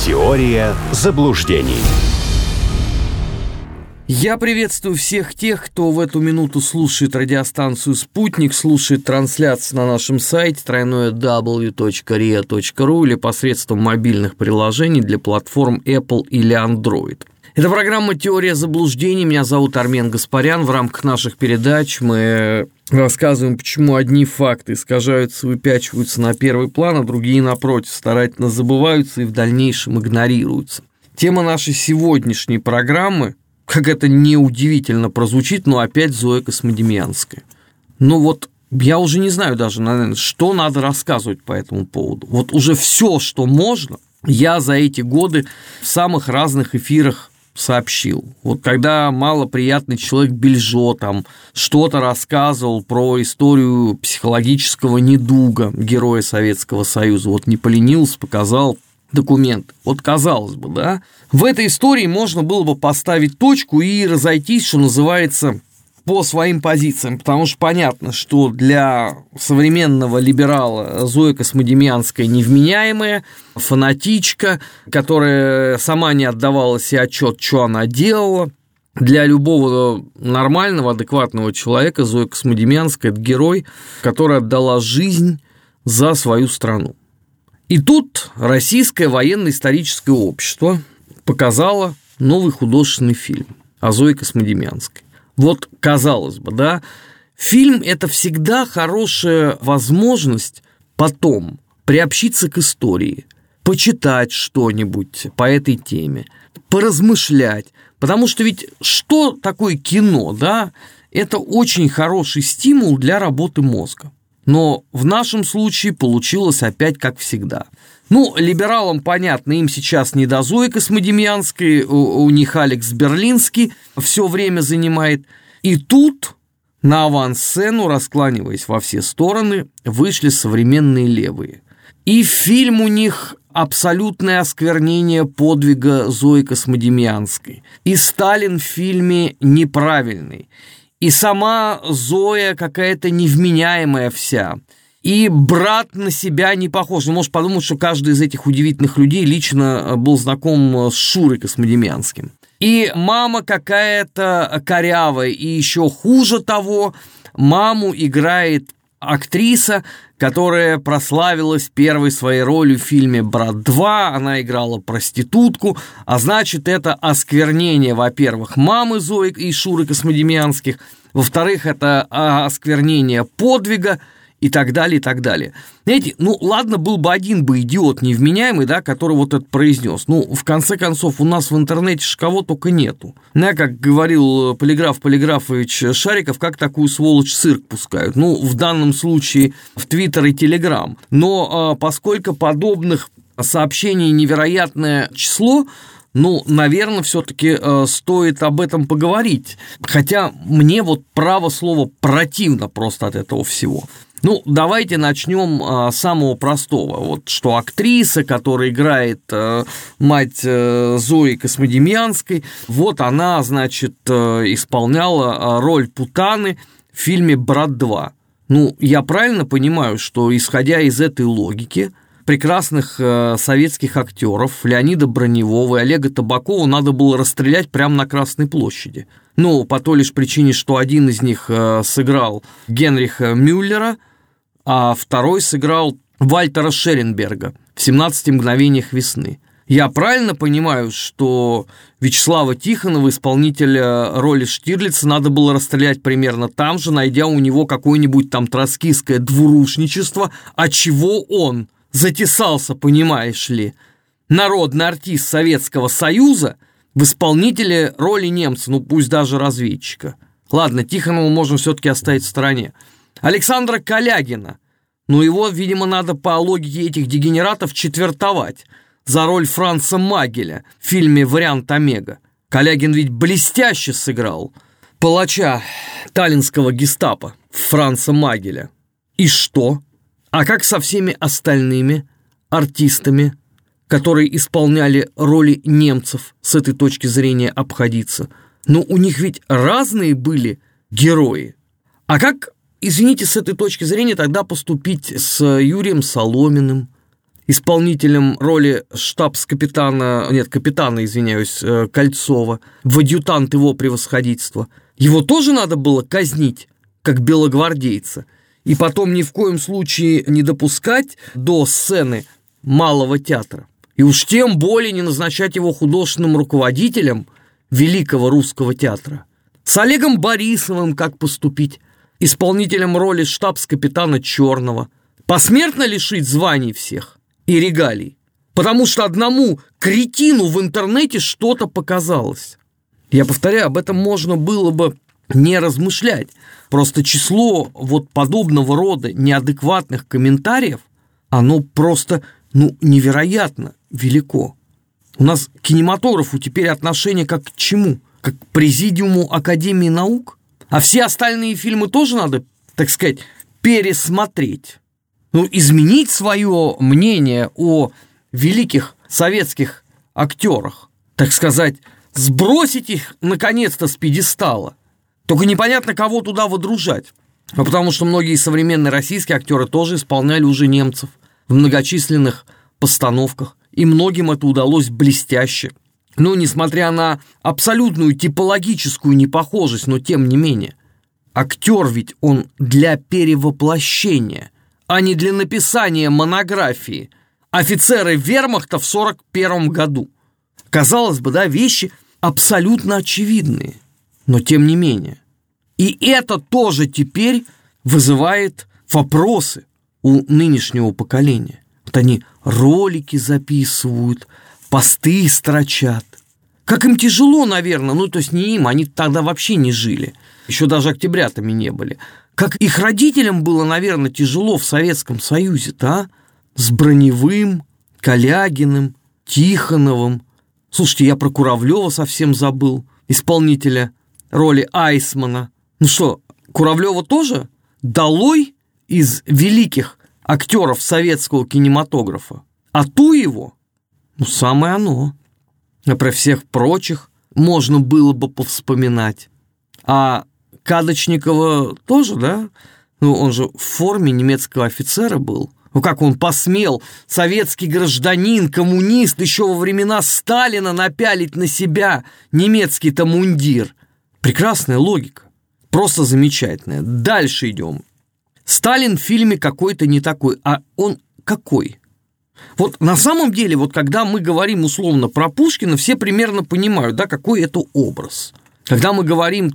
Теория заблуждений. Я приветствую всех тех, кто в эту минуту слушает радиостанцию «Спутник», слушает трансляцию на нашем сайте www.ria.ru или посредством мобильных приложений для платформ Apple или Android. Это программа «Теория заблуждений». Меня зовут Армен Гаспарян. В рамках наших передач мы рассказываем, почему одни факты искажаются, выпячиваются на первый план, а другие, напротив, старательно забываются и в дальнейшем игнорируются. Тема нашей сегодняшней программы, как это неудивительно прозвучит, но опять Зоя Космодемьянская. Я уже не знаю даже, наверное, что надо рассказывать по этому поводу. Вот уже все, что можно, я за эти годы в самых разных эфирах сообщил. Вот когда малоприятный человек Бельжо там что-то рассказывал про историю психологического недуга героя Советского Союза, вот не поленился, показал документ. Вот казалось бы, да, в этой истории можно было бы поставить точку и разойтись, что называется, по своим позициям, потому что понятно, что для современного либерала Зоя Космодемьянская невменяемая, фанатичка, которая сама не отдавала себе отчет, что она делала. Для любого нормального, адекватного человека Зоя Космодемьянская – это герой, который отдала жизнь за свою страну. И тут Российское военно-историческое общество показало новый художественный фильм о Зое Космодемьянской. Вот, казалось бы, да, фильм – это всегда хорошая возможность потом приобщиться к истории, почитать что-нибудь по этой теме, поразмышлять. Потому что ведь что такое кино, да? Это очень хороший стимул для работы мозга. Но в нашем случае получилось опять как всегда. Либералам понятно, им сейчас не до Зои Космодемьянской, у них Алекс Берлинский все время занимает. И тут на авансцену, раскланиваясь во все стороны, вышли современные левые. И фильм у них абсолютное осквернение подвига Зои Космодемьянской. И Сталин в фильме неправильный. И сама Зоя какая-то невменяемая вся. И брат на себя не похож. Можешь подумать, что каждый из этих удивительных людей лично был знаком с Шурой Космодемьянским. И мама какая-то корявая. И еще хуже того, маму играет актриса, которая прославилась первой своей ролью в фильме «Брат 2», она играла проститутку, а значит, это осквернение, во-первых, мамы Зои и Шуры Космодемьянских, во-вторых, это осквернение подвига, и так далее, и так далее. Знаете, ладно, был бы один бы идиот невменяемый, да, который вот это произнес. В конце концов, у нас в интернете кого только нету. Как говорил Полиграф Полиграфович Шариков, как такую сволочь в цирк пускают. В данном случае в Твиттер и Телеграм. Но поскольку подобных сообщений невероятное число, наверное, все-таки стоит об этом поговорить. Хотя мне право слово противно просто от этого всего. Давайте начнем с самого простого. Что актриса, которая играет мать Зои Космодемьянской, она, исполняла роль Путаны в фильме «Брат 2». Я правильно понимаю, что, исходя из этой логики, прекрасных советских актеров Леонида Броневого и Олега Табакова надо было расстрелять прямо на Красной площади. По той лишь причине, что один из них сыграл Генриха Мюллера, а второй сыграл Вальтера Шеренберга в «17 мгновениях весны». Я правильно понимаю, что Вячеслава Тихонова, исполнителя роли Штирлица, надо было расстрелять примерно там же, найдя у него какое-нибудь там троцкистское двурушничество, отчего он затесался, понимаешь ли, народный артист Советского Союза в исполнителе роли немца, пусть даже разведчика. Ладно, Тихонова можно все-таки оставить в стороне. Александра Калягина, его, видимо, надо по логике этих дегенератов четвертовать за роль Франца Магеля в фильме «Вариант Омега». Калягин ведь блестяще сыграл палача таллинского гестапо Франца Магеля. И что? А как со всеми остальными артистами, которые исполняли роли немцев, с этой точки зрения обходиться? У них ведь разные были герои. А как, извините, с этой точки зрения тогда поступить с Юрием Соломиным исполнителем роли капитана Кольцова, в адъютант его превосходительства. Его тоже надо было казнить, как белогвардейца, и потом ни в коем случае не допускать до сцены Малого театра. И уж тем более не назначать его художественным руководителем Великого русского театра. С Олегом Борисовым как поступить? Исполнителем роли штабс-капитана Черного. Посмертно лишить званий всех и регалий, потому что одному кретину в интернете что-то показалось. Я повторяю, об этом можно было бы не размышлять. Просто число вот подобного рода неадекватных комментариев, оно просто, невероятно велико. У нас к кинематографу теперь отношение как к чему? Как к президиуму Академии наук? А все остальные фильмы тоже надо, так сказать, пересмотреть. Изменить свое мнение о великих советских актерах, так сказать, сбросить их наконец-то с пьедестала. Только непонятно, кого туда водружать. Потому что многие современные российские актеры тоже исполняли уже немцев в многочисленных постановках. И многим это удалось блестяще. Несмотря на абсолютную типологическую непохожесть, но тем не менее. Актер ведь он для перевоплощения, а не для написания монографии офицеры вермахта в 1941 году. Казалось бы, вещи абсолютно очевидные, но тем не менее. И это тоже теперь вызывает вопросы у нынешнего поколения. Вот они ролики записывают, посты строчат. Как им тяжело, наверное, то есть не им, они тогда вообще не жили. Еще даже октябрятами не были. Как их родителям было, наверное, тяжело в Советском Союзе-то, а? С Броневым, Калягиным, Тихоновым. Слушайте, я про Куравлева совсем забыл, исполнителя роли Айсмана. Куравлева тоже долой из великих актеров советского кинематографа. А его, самое оно. А про всех прочих можно было бы повспоминать. А Кадочникова тоже, да? Он же в форме немецкого офицера был. Как он посмел, советский гражданин, коммунист, еще во времена Сталина напялить на себя немецкий-то мундир. Прекрасная логика. Просто замечательная. Дальше идем. Сталин в фильме какой-то не такой. А он какой? Вот на самом деле, когда мы говорим условно про Пушкина, все примерно понимают, какой это образ. Когда мы говорим,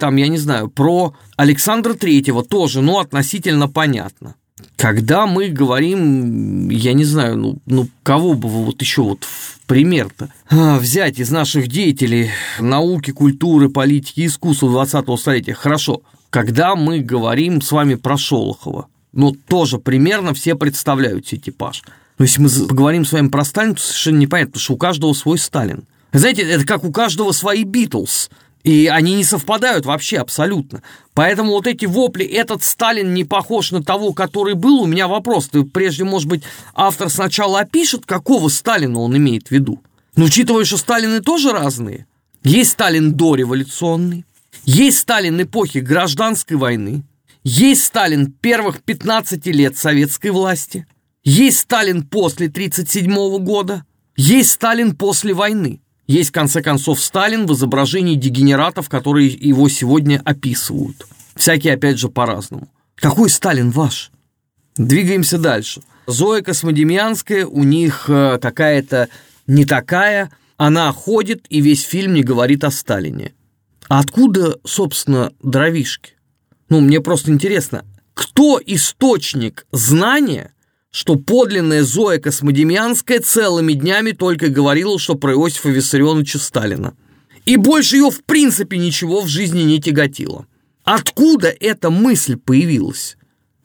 про Александра Третьего, тоже, относительно понятно. Когда мы говорим, я не знаю, кого бы вы еще в пример-то взять из наших деятелей науки, культуры, политики, искусства 20-го столетия. Хорошо, когда мы говорим с вами про Шолохова, тоже примерно все представляют себе типаж. Но если мы поговорим с вами про Сталина, то совершенно непонятно, потому что у каждого свой Сталин. Знаете, это как у каждого свои Битлз. И они не совпадают вообще абсолютно. Поэтому эти вопли, этот Сталин не похож на того, который был, у меня вопрос. Прежде, может быть, автор сначала опишет, какого Сталина он имеет в виду. Но учитывая, что Сталины тоже разные. Есть Сталин дореволюционный, есть Сталин эпохи гражданской войны, есть Сталин первых 15 лет советской власти, есть Сталин после 1937 года, есть Сталин после войны. Есть, в конце концов, Сталин в изображении дегенератов, которые его сегодня описывают. Всякие, опять же, по-разному. Какой Сталин ваш? Двигаемся дальше. Зоя Космодемьянская, у них какая-то не такая. Она ходит и весь фильм не говорит о Сталине. А откуда, собственно, дровишки? Мне просто интересно, кто источник знания, что подлинная Зоя Космодемьянская целыми днями только говорила, что про Иосифа Виссарионовича Сталина. И больше ее в принципе ничего в жизни не тяготило. Откуда эта мысль появилась?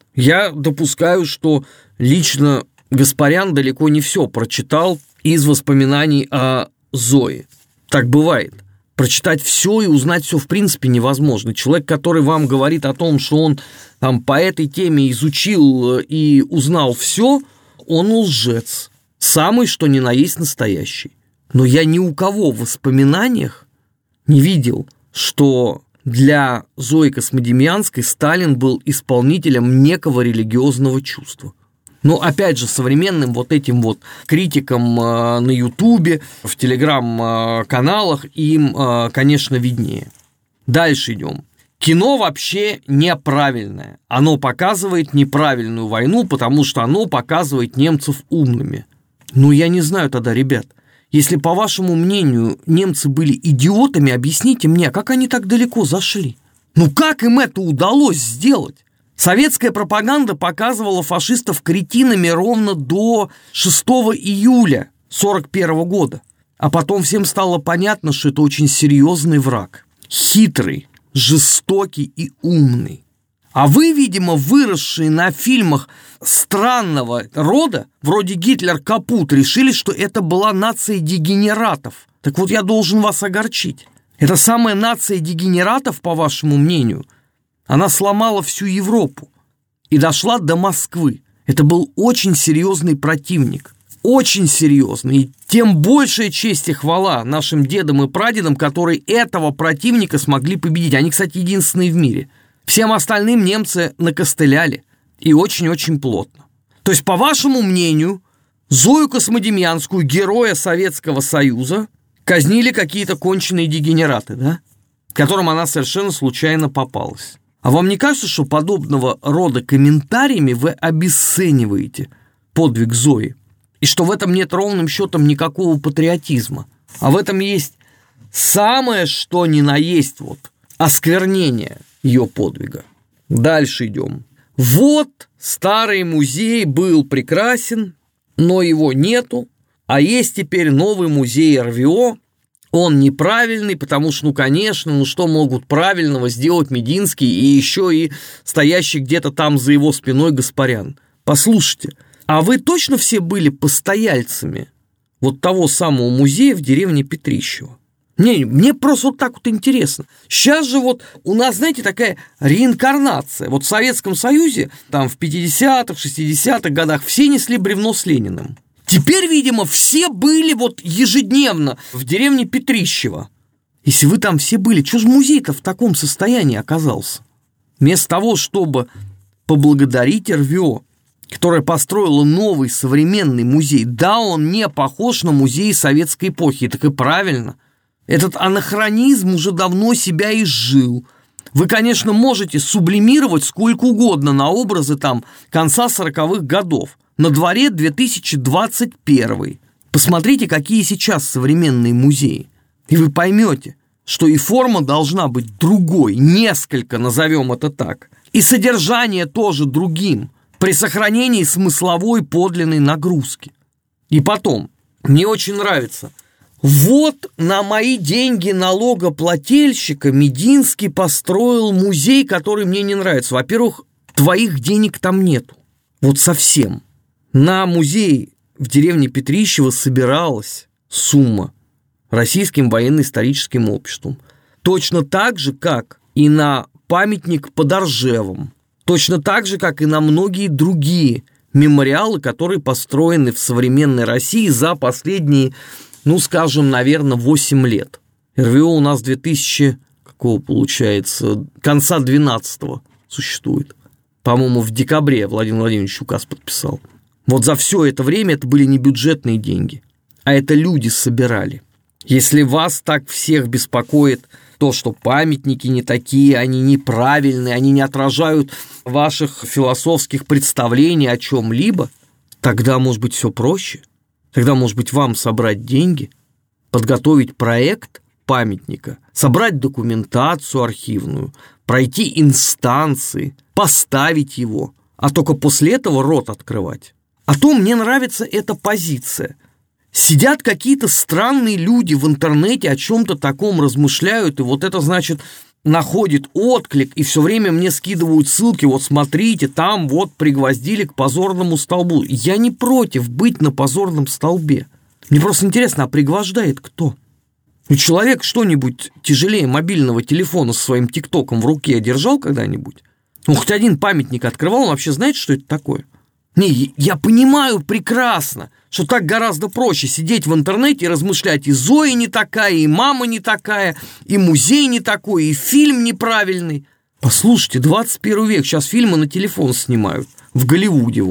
Я допускаю, что лично Гаспарян далеко не все прочитал из воспоминаний о Зое. Так бывает. Прочитать все и узнать все в принципе невозможно. Человек, который вам говорит о том, что он по этой теме изучил и узнал все, он лжец. Самый, что ни на есть настоящий. Но я ни у кого в воспоминаниях не видел, что для Зои Космодемьянской Сталин был исполнителем некого религиозного чувства. Но, опять же, современным вот этим вот критикам на Ютубе, в телеграм-каналах им, конечно, виднее. Дальше идем. Кино вообще неправильное. Оно показывает неправильную войну, потому что оно показывает немцев умными. Ну, я не знаю тогда, ребят. Если, по вашему мнению, немцы были идиотами, объясните мне, как они так далеко зашли? Ну, как им это удалось сделать? Советская пропаганда показывала фашистов кретинами ровно до 6 июля 1941 года. А потом всем стало понятно, что это очень серьезный враг. Хитрый, жестокий и умный. А вы, видимо, выросшие на фильмах странного рода, вроде Гитлер Капут, решили, что это была нация дегенератов. Так вот, я должен вас огорчить. Эта самая нация дегенератов, по вашему мнению, она сломала всю Европу и дошла до Москвы. Это был очень серьезный противник. Очень серьезный. И тем большая честь и хвала нашим дедам и прадедам, которые этого противника смогли победить. Они, кстати, единственные в мире. Всем остальным немцы накостыляли. И очень-очень плотно. То есть, по вашему мнению, Зою Космодемьянскую, героя Советского Союза, казнили какие-то конченые дегенераты, да? Которым она совершенно случайно попалась. А вам не кажется, что подобного рода комментариями вы обесцениваете подвиг Зои? И что в этом нет ровным счетом никакого патриотизма? А в этом есть самое, что ни на есть, вот, осквернение ее подвига. Дальше идем. Вот старый музей был прекрасен, но его нету, а есть теперь новый музей РВО. Он неправильный, потому что, конечно, что могут правильного сделать Мединский и еще и стоящий где-то там за его спиной Гаспарян? Послушайте, а вы точно все были постояльцами вот того самого музея в деревне Петрищево? Мне просто вот так вот интересно. Сейчас же вот у нас, знаете, такая реинкарнация. Вот в Советском Союзе, там в 50-х, 60-х годах все несли бревно с Лениным. Теперь, видимо, все были вот ежедневно в деревне Петрищево. Если вы там все были, что же музей-то в таком состоянии оказался? Вместо того, чтобы поблагодарить РВО, которая построила новый современный музей. Да, он не похож на музей советской эпохи, так и правильно. Этот анахронизм уже давно себя изжил. Вы, конечно, можете сублимировать сколько угодно на образы там конца 40-х годов. На дворе 2021. Посмотрите, какие сейчас современные музеи. И вы поймете, что и форма должна быть другой, несколько, назовем это так. И содержание тоже другим, при сохранении смысловой подлинной нагрузки. И потом, мне очень нравится, вот на мои деньги налогоплательщика Мединский построил музей, который мне не нравится. Во-первых, твоих денег там нету. Вот совсем. На музей в деревне Петрищево собиралась сумма Российским военно-историческим обществом. Точно так же, как и на памятник под Ржевом. Точно так же, как и на многие другие мемориалы, которые построены в современной России за последние, ну, скажем, наверное, 8 лет. РВО у нас 2000, конца 12-го существует. По-моему, в декабре Владимир Владимирович указ подписал. Вот за все это время это были не бюджетные деньги, а это люди собирали. Если вас так всех беспокоит то, что памятники не такие, они неправильные, они не отражают ваших философских представлений о чем-либо, тогда, может быть, все проще. Тогда, может быть, вам собрать деньги, подготовить проект памятника, собрать документацию архивную, пройти инстанции, поставить его, а только после этого рот открывать. А то мне нравится эта позиция. Сидят какие-то странные люди в интернете, о чем-то таком размышляют, и вот это, значит, находит отклик, и все время мне скидывают ссылки, вот смотрите, там вот пригвоздили к позорному столбу. Я не против быть на позорном столбе. Мне просто интересно, а пригвождает кто? Ну, человек что-нибудь тяжелее мобильного телефона со своим ТикТоком в руке держал когда-нибудь? Ну, хоть один памятник открывал, он вообще знает, что это такое? Не, я понимаю прекрасно, что так гораздо проще сидеть в интернете и размышлять, и Зоя не такая, и мама не такая, и музей не такой, и фильм неправильный. Послушайте, 21 век, сейчас фильмы на телефон снимают, в Голливуде вон.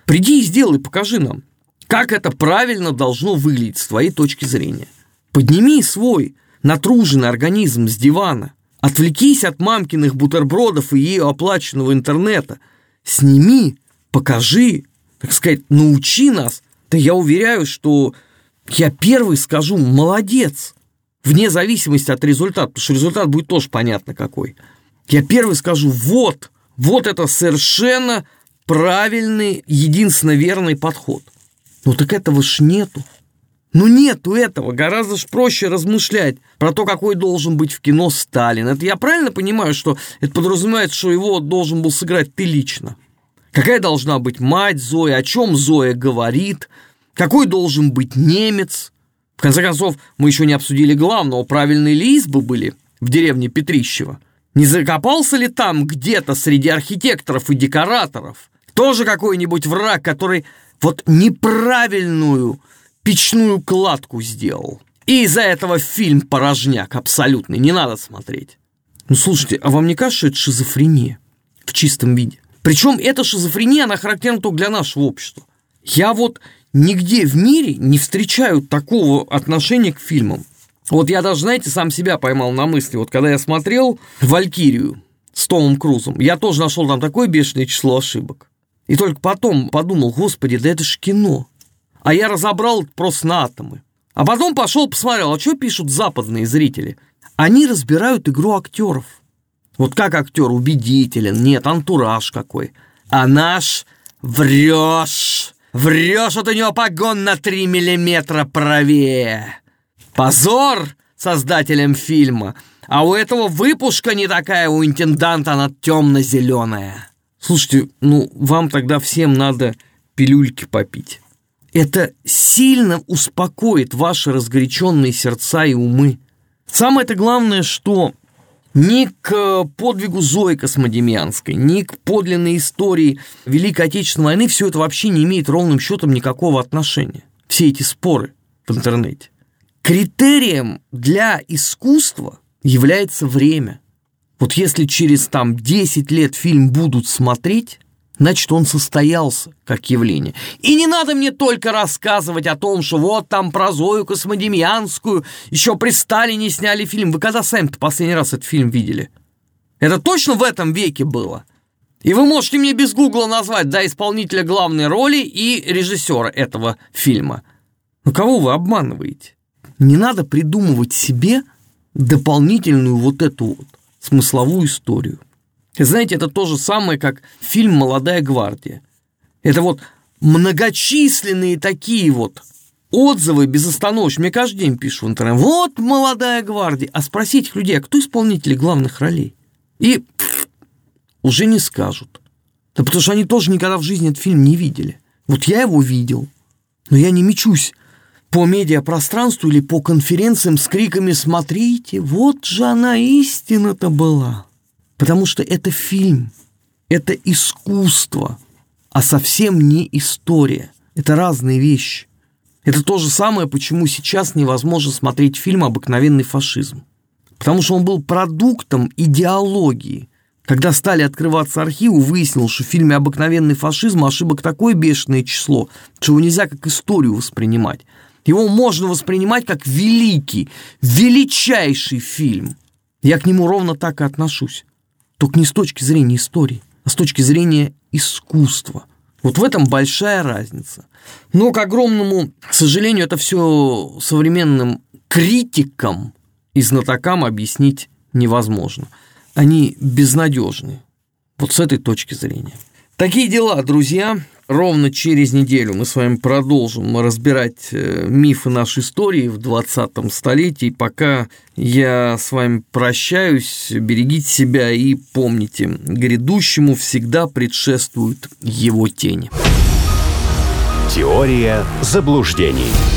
Приди и сделай, покажи нам, как это правильно должно выглядеть с твоей точки зрения. Подними свой натруженный организм с дивана, отвлекись от мамкиных бутербродов и ее оплаченного интернета, сними, покажи, так сказать, научи нас. Да я уверяю, что я первый скажу «молодец», вне зависимости от результата, потому что результат будет тоже понятно какой. Я первый скажу вот это совершенно правильный, единственно верный подход. Ну так этого ж нету. Ну нету этого, гораздо ж проще размышлять про то, какой должен быть в кино Сталин. Это я правильно понимаю, что это подразумевает, что его должен был сыграть ты лично? Какая должна быть мать Зои, о чем Зоя говорит, какой должен быть немец? В конце концов, мы еще не обсудили главного, правильные ли избы были в деревне Петрищево? Не закопался ли там где-то среди архитекторов и декораторов тоже какой-нибудь враг, который вот неправильную печную кладку сделал? И из-за этого фильм порожняк абсолютный, не надо смотреть. Ну, слушайте, а вам не кажется, что это шизофрения в чистом виде? Причем эта шизофрения, она характерна только для нашего общества. Я вот нигде в мире не встречаю такого отношения к фильмам. Вот я даже, знаете, сам себя поймал на мысли. Вот когда я смотрел «Валькирию» с Томом Крузом, я тоже нашел там такое бешеное число ошибок. И только потом подумал, господи, да это ж кино. А я разобрал это просто на атомы. А потом пошел посмотрел, а что пишут западные зрители? Они разбирают игру актеров. Вот как актер убедителен, нет, антураж какой. А наш врешь, вот у него погон на 3 миллиметра правее. Позор создателям фильма. А у этого выпушка не такая, у интенданта она темно-зеленая. Слушайте, ну вам тогда всем надо пилюльки попить. Это сильно успокоит ваши разгоряченные сердца и умы. Самое-то главное, что ни к подвигу Зои Космодемьянской, ни к подлинной истории Великой Отечественной войны все это вообще не имеет ровным счетом никакого отношения. Все эти споры в интернете. Критерием для искусства является время. Вот если через 10 лет фильм будут смотреть, значит, он состоялся как явление. И не надо мне только рассказывать о том, что вот там про Зою Космодемьянскую еще при Сталине сняли фильм. Вы когда сами-то последний раз этот фильм видели? Это точно в этом веке было? И вы можете мне без гугла назвать, исполнителя главной роли и режиссера этого фильма. Но кого вы обманываете? Не надо придумывать себе дополнительную вот эту вот смысловую историю. Знаете, это то же самое, как фильм «Молодая гвардия». Это вот многочисленные такие вот отзывы безостановочно. Мне каждый день пишут в интернете: вот «Молодая гвардия». А спросите людей, а кто исполнители главных ролей? И уже не скажут. Да потому что они тоже никогда в жизни этот фильм не видели. Вот я его видел, но я не мечусь по медиапространству или по конференциям с криками: смотрите, вот же она истина-то была. Потому что это фильм, это искусство, а совсем не история. Это разные вещи. Это то же самое, почему сейчас невозможно смотреть фильм «Обыкновенный фашизм». Потому что он был продуктом идеологии. Когда стали открываться архивы, выяснилось, что в фильме «Обыкновенный фашизм» ошибок такое бешеное число, что его нельзя как историю воспринимать. Его можно воспринимать как великий, величайший фильм. Я к нему ровно так и отношусь. Только не с точки зрения истории, а с точки зрения искусства. Вот в этом большая разница. Но, к огромному сожалению, это все современным критикам и знатокам объяснить невозможно. Они безнадежны. Вот с этой точки зрения. Такие дела, друзья. Ровно через неделю мы с вами продолжим разбирать мифы нашей истории в 20 столетии. Пока я с вами прощаюсь. Берегите себя и помните, грядущему всегда предшествуют его тени. Теория заблуждений.